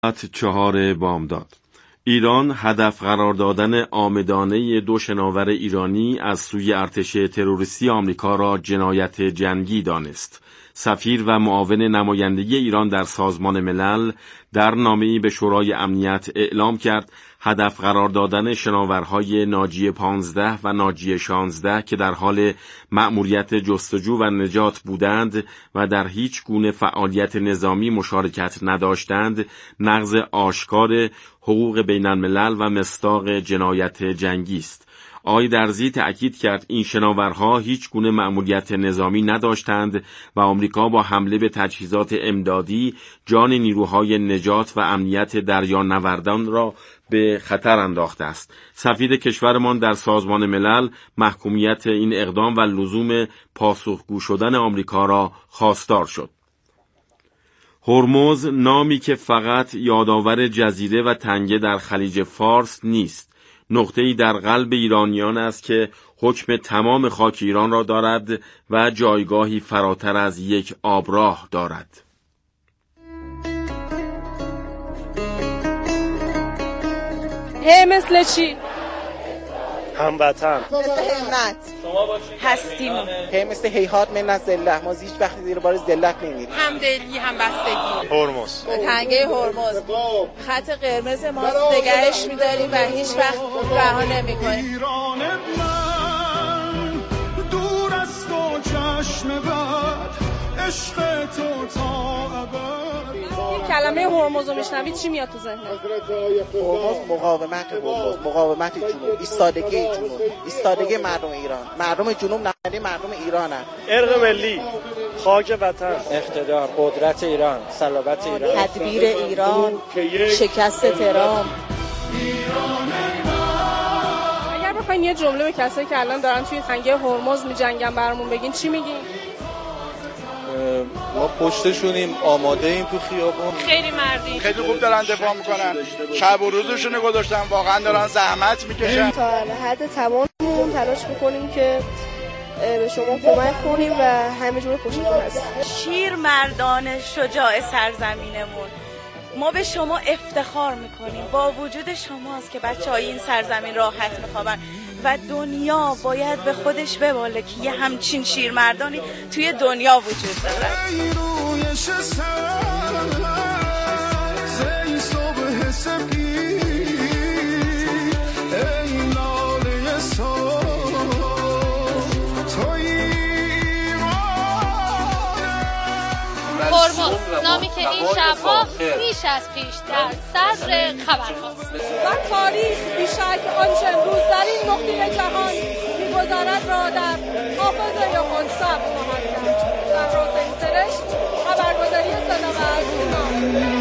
4 بامداد. ایران هدف قرار دادن عامدانه 2 شناور ایرانی از سوی ارتش تروریستی آمریکا را جنایت جنگی دانست. سفیر و معاون نمایندگی ایران در سازمان ملل در نامه‌ای به شورای امنیت اعلام کرد هدف قرار دادن شناورهای ناجی 15 و ناجی 16 که در حال مأموریت جستجو و نجات بودند و در هیچ گونه فعالیت نظامی مشارکت نداشتند، نقض آشکار حقوق بین الملل و مصداق جنایت جنگی است. آقای درزی تأکید کرد این شناورها هیچ گونه مأموریت نظامی نداشتند و آمریکا با حمله به تجهیزات امدادی جان نیروهای نجات و امنیت دریانوردان را به خطر انداخته است. سفیر کشورمان در سازمان ملل محکومیت این اقدام و لزوم پاسخگو شدن آمریکا را خواستار شد. هرمز نامی که فقط یادآور جزیره و تنگه در خلیج فارس نیست، نقطه‌ای در قلب ایرانیان است که حکم تمام خاک ایران را دارد و جایگاهی فراتر از یک آبراه دارد. مثل چی؟ هموطن، مثل همت هستیم، مثل هیهات من از ذلت، ما هیچ وقت زیر بار ذلت نمیریم. همدلی، همبستگی. هرمز، تنگه هرمز خط قرمز ما، نگهش می‌داریم و هیچ وقت رها نمی‌کنیم. ایران من دور است و چشم بد عشق تو تا ابد. کلمه هرمز رو میشنوید چی میاد تو ذهنت؟ هرمز مقاومت هرمز، مقاومت جنوب، ایستادگی جنوب، ایستادگی مردم ایران. مردم جنوب نماینده مردم ایرانن. ارق ملی، خاک وطن، اقتدار، قدرت ایران، صلابت ایران، تدبیر ایران، شکست ترام. اگر بخواین یه جمله به کسایی که الان دارن توی تنگه هرمز میجنگن برامون بگین چی میگین؟ ما پشتشونیم، آماده ایم تو خیابون. خیلی مردین، خیلی خوب دارن دفاع میکنن، شب و روزشونو گذاشتن، واقعا دارن زحمت میکشن. تا حد تماممون تلاش میکنیم که به شما کمک کنیم و همه جور پشتتون هستیم. شیر مردان شجاع سرزمینمون، ما به شما افتخار میکنیم. با وجود شماست که بچه‌های این سرزمین راحت میخوابن و دنیا باید به خودش بباله که یه همچین شیرمردانی توی دنیا وجود داره. هرمز، نامی که این شبها بیش از پیش در صدر خبرهاست و تاریخ بیشک آنچه امروز در این نقطه جهان می‌گذرد را در حافظه خود ثبت خواهد کرد. در حسین سرشت، خبرگزاری صدا و سیما.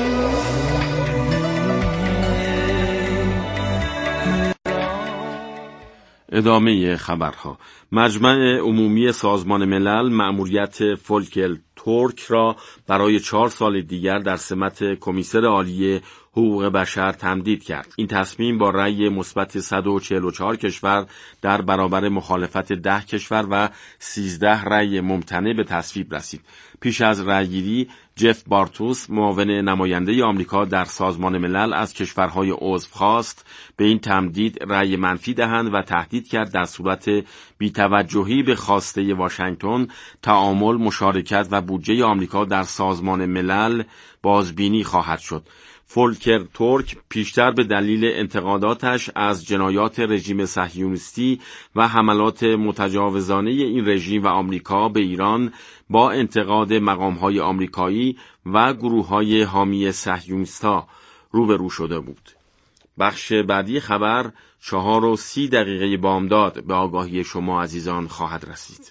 ادامه خبرها. مجمع عمومی سازمان ملل مأموریت فولکر تورک را برای 4 سال دیگر در سمت کمیسر عالی حقوق بشر تمدید کرد. این تصمیم با رأی مثبت 144 کشور در برابر مخالفت 10 کشور و 13 رأی ممتنع به تصویب رسید. پیش از رأیگیری، جف بارتوس، معاون نماینده آمریکا در سازمان ملل، از کشورهای عضو خواست به این تمدید رأی منفی دهند و تهدید کرد در صورت بی‌توجهی به خواسته واشنگتن، تعامل، مشارکت و بودجه آمریکا در سازمان ملل بازبینی خواهد شد. فولکر تورک پیشتر به دلیل انتقاداتش از جنایات رژیم صهیونیستی و حملات متجاوزانه این رژیم و آمریکا به ایران با انتقاد مقام‌های آمریکایی و گروه‌های حامی صهیونیست‌ها روبرو شده بود. بخش بعدی خبر 4:30 بامداد به آگاهی شما عزیزان خواهد رسید.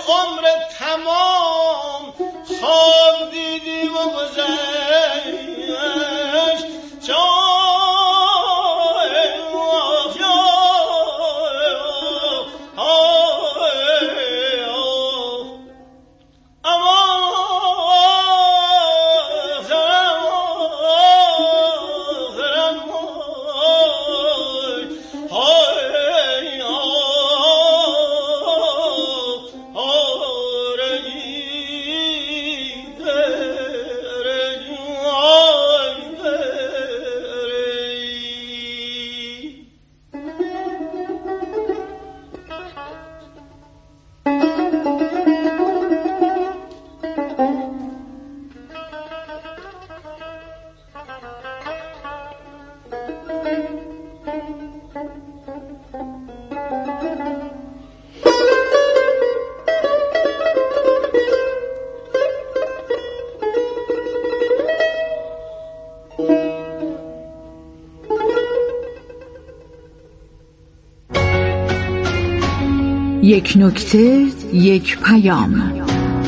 عمر تمام خواب دیدی و گذشت یک نکته، یک پیام.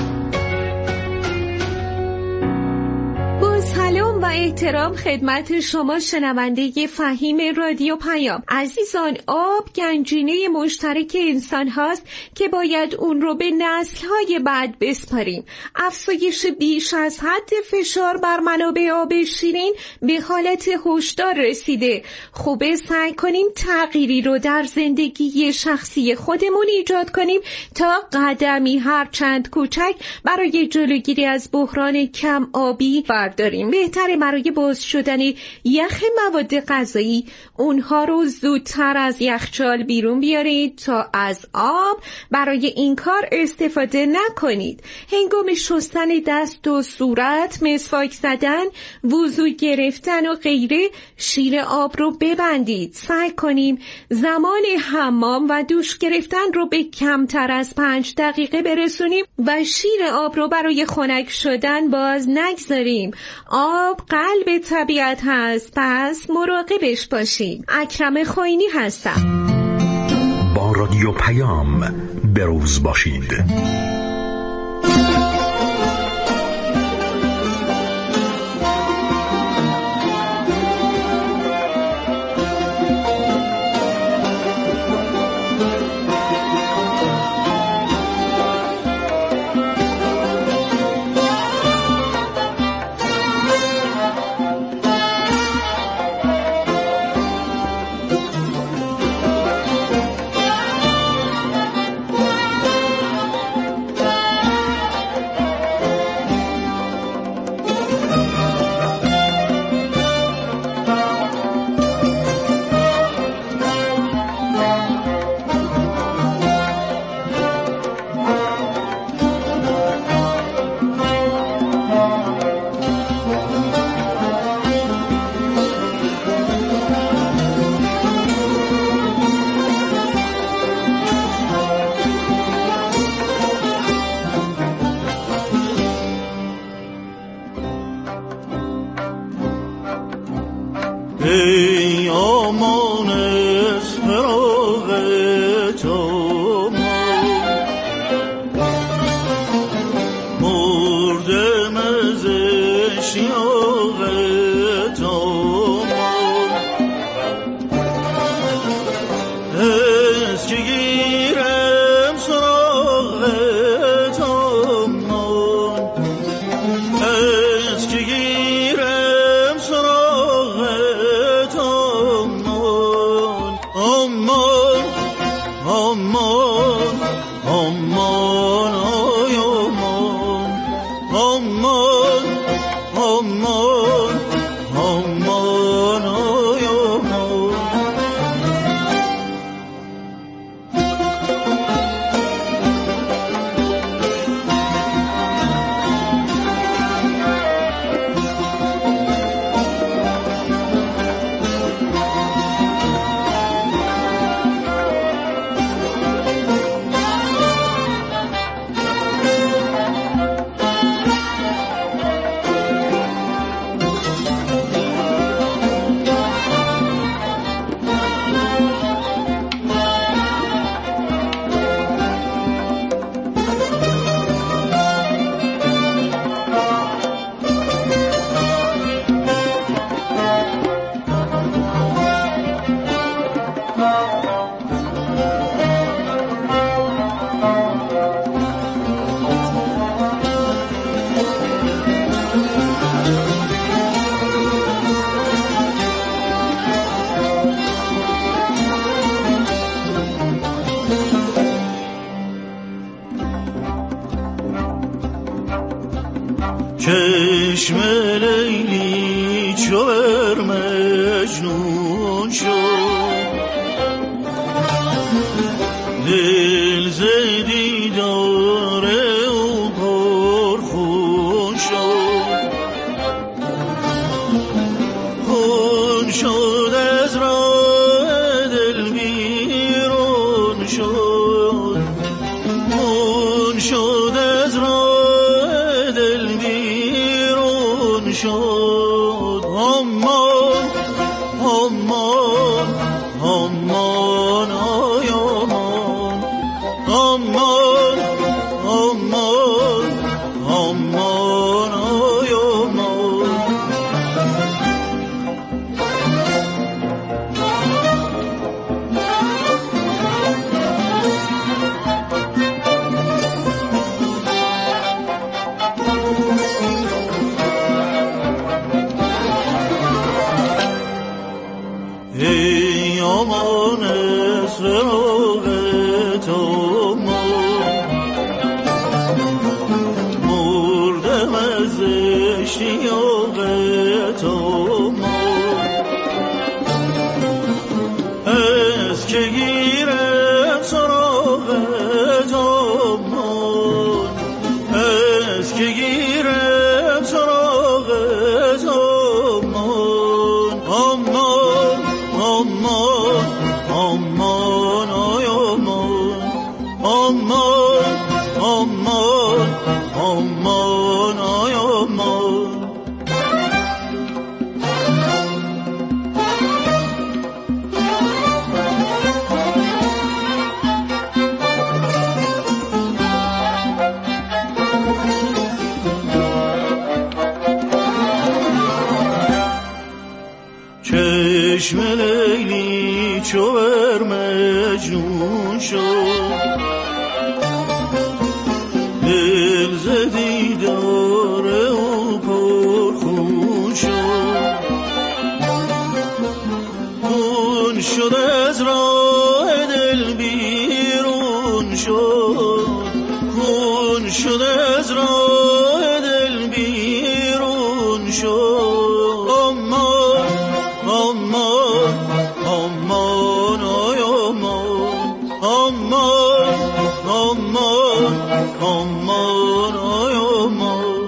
سلام و احترام خدمت شما شنونده فهیم رادیو پیام. عزیزان، آب گنجینه مشترک انسان هاست که باید اون رو به نسل‌های بعد بسپاریم. افزایش بیش از حد فشار بر منابع آب شیرین به حالت هشدار رسیده. خوبه سعی کنیم تغییری رو در زندگی شخصی خودمون ایجاد کنیم تا قدمی هرچند کوچک برای جلوگیری از بحران کم آبی برداریم. بهتره برای باز شدن یخ مواد غذایی اونها رو زودتر از یخچال بیرون بیارید تا از آب برای این کار استفاده نکنید. هنگام شستن دست و صورت، مسواک زدن، وضو گرفتن و غیره شیر آب رو ببندید. سعی کنیم زمان حمام و دوش گرفتن رو به کمتر از 5 دقیقه برسونیم و شیر آب رو برای خنک شدن باز نگذاریم. آب قلب طبیعت هست، پس مراقبش باشید. اکرم خوینی هستم. با رادیو پیام بروز باشید. ای آمان از فراق تو مردم از اشتیاق تو از که گیرم سراغ تو از که گیرم سراغ آمان آمان آمان آی آمان آمان آمان چشم لیلی چو بر مجنون شد، دل ز دیدار او پرخون شد، خون شد از راه دل بیرون شد، خون شد از راه دل بیرون شد. امان امان امان آی امان، امان امان امان آی امان. ای امان از فراق تو مردم از اشتیاق تو، از که گیرم سراغ تو، از که گیرم سراغ تو. امان امان امان آی امان، امان امان امان آی امان. چشم لیلی چو بر مجنون شد، دل ز دیدار او پرخون شد، خون شد از راه دل بیرون شد، خون شد از راه دل بیرون شد. امان امان امان آی امان، امان امان امان آی امان.